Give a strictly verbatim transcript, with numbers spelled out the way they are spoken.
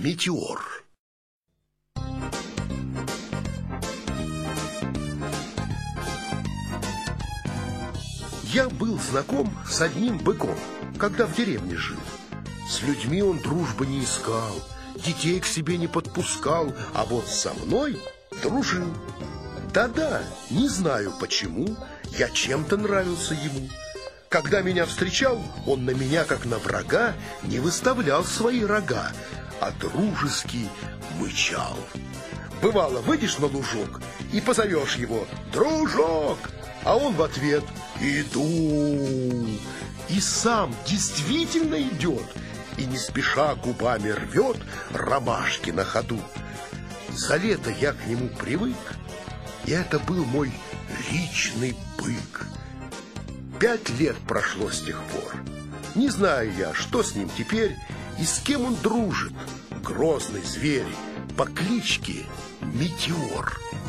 Метеор. Я был знаком с одним быком, когда в деревне жил. С людьми он дружбы не искал, детей к себе не подпускал, а вот со мной дружил. Да-да, не знаю почему, я чем-то нравился ему. Когда меня встречал, он на меня, как на врага, не выставлял свои рога, а дружески мычал. Бывало, выйдешь на лужок и позовешь его: «Дружок!» А он в ответ: «Иду!» И сам действительно идет, и не спеша губами рвет ромашки на ходу. За лето я к нему привык, и это был мой личный бык. Пять лет прошло с тех пор. Не знаю я, что с ним теперь и с кем он дружит. Грозный зверь по кличке Метеор.